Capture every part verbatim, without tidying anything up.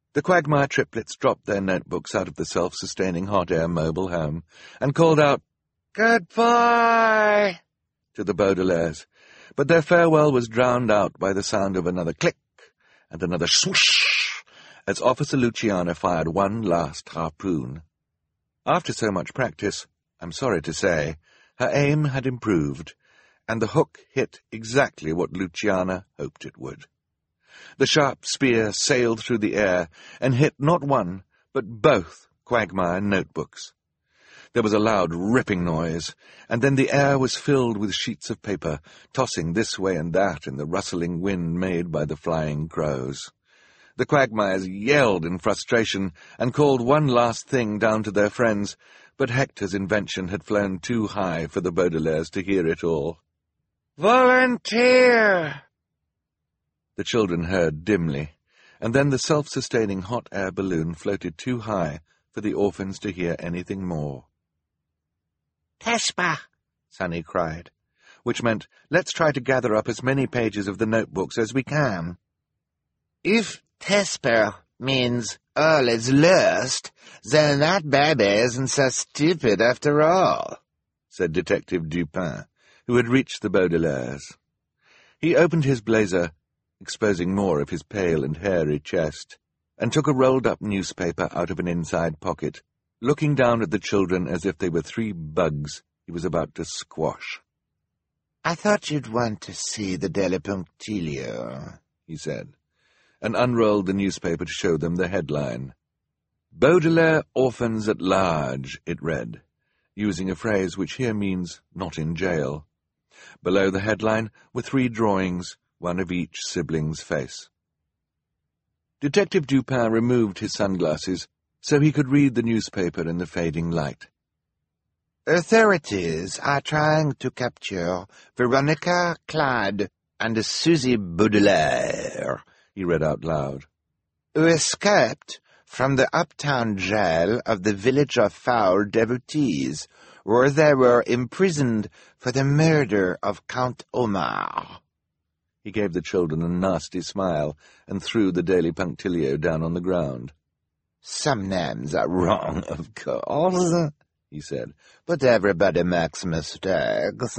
The Quagmire triplets dropped their notebooks out of the self-sustaining hot air mobile home and called out, "Goodbye!" to the Baudelaires, but their farewell was drowned out by the sound of another click and another swoosh as Officer Luciana fired one last harpoon. After so much practice, I'm sorry to say, her aim had improved, and the hook hit exactly what Luciana hoped it would. The sharp spear sailed through the air and hit not one, but both Quagmire notebooks. There was a loud ripping noise, and then the air was filled with sheets of paper, tossing this way and that in the rustling wind made by the flying crows. The Quagmires yelled in frustration and called one last thing down to their friends, but Hector's invention had flown too high for the Baudelaires to hear it all. "Volunteer!" The children heard dimly, and then the self-sustaining hot air balloon floated too high for the orphans to hear anything more. "Tespa!" Sunny cried, which meant, let's try to gather up as many pages of the notebooks as we can. "If Tesper means all is lost, then that baby isn't so stupid after all," said Detective Dupin, who had reached the Baudelaires. He opened his blazer, exposing more of his pale and hairy chest, and took a rolled-up newspaper out of an inside pocket, looking down at the children as if they were three bugs he was about to squash. "I thought you'd want to see the Daily Punctilio," he said, and unrolled the newspaper to show them the headline. "Baudelaire Orphans at Large," it read, using a phrase which here means not in jail. Below the headline were three drawings, one of each sibling's face. Detective Dupin removed his sunglasses so he could read the newspaper in the fading light. "Authorities are trying to capture Veronica Clyde and Susie Baudelaire," he read out loud, "who escaped from the uptown jail of the Village of Foul Devotees, where they were imprisoned for the murder of Count Omar." He gave the children a nasty smile and threw the Daily Punctilio down on the ground. "Some names are wrong, of course," he said, "but everybody makes mistakes.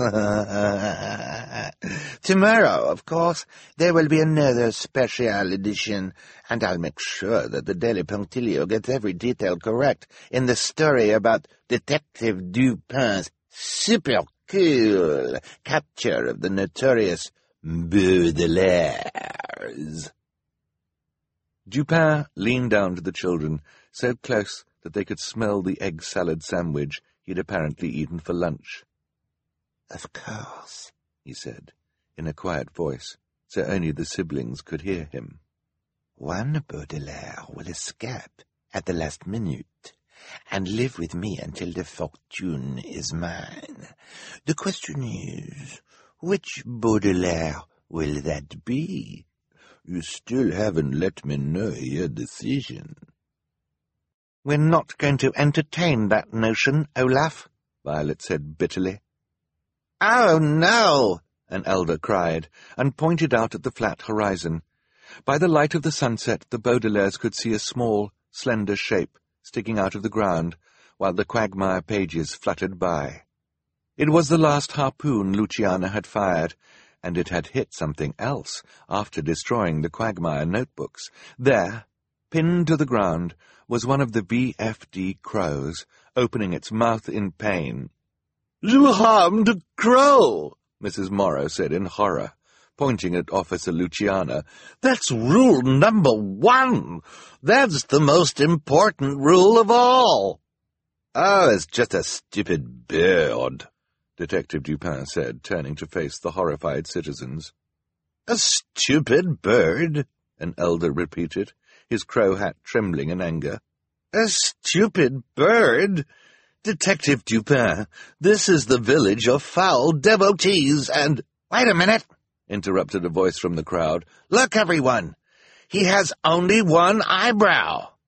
Tomorrow, of course, there will be another special edition, and I'll make sure that the Daily Punctilio gets every detail correct in the story about Detective Dupin's super cool capture of the notorious Baudelaires." Dupin leaned down to the children, so close that they could smell the egg salad sandwich he'd apparently eaten for lunch. "Of course," he said, in a quiet voice, so only the siblings could hear him. "One Baudelaire will escape at the last minute and live with me until the fortune is mine. The question is, which Baudelaire will that be? You still haven't let me know your decision." "We're not going to entertain that notion, Olaf," Violet said bitterly. "Oh, no!" an elder cried, and pointed out at the flat horizon. By the light of the sunset, the Baudelaires could see a small, slender shape sticking out of the ground, while the Quagmire pages fluttered by. It was the last harpoon Luciana had fired, and it had hit something else after destroying the Quagmire notebooks. There, pinned to the ground, was one of the B F D crows, opening its mouth in pain. "You harmed a crow," Missus Morrow said in horror, pointing at Officer Luciana. "That's rule number one. That's the most important rule of all." "Oh, it's just a stupid bird," Detective Dupin said, turning to face the horrified citizens. "A stupid bird," an elder repeated, his crow hat trembling in anger. "A stupid bird? Detective Dupin, this is the Village of Foul Devotees, and—" "Wait a minute," interrupted a voice from the crowd. "Look, everyone! He has only one eyebrow."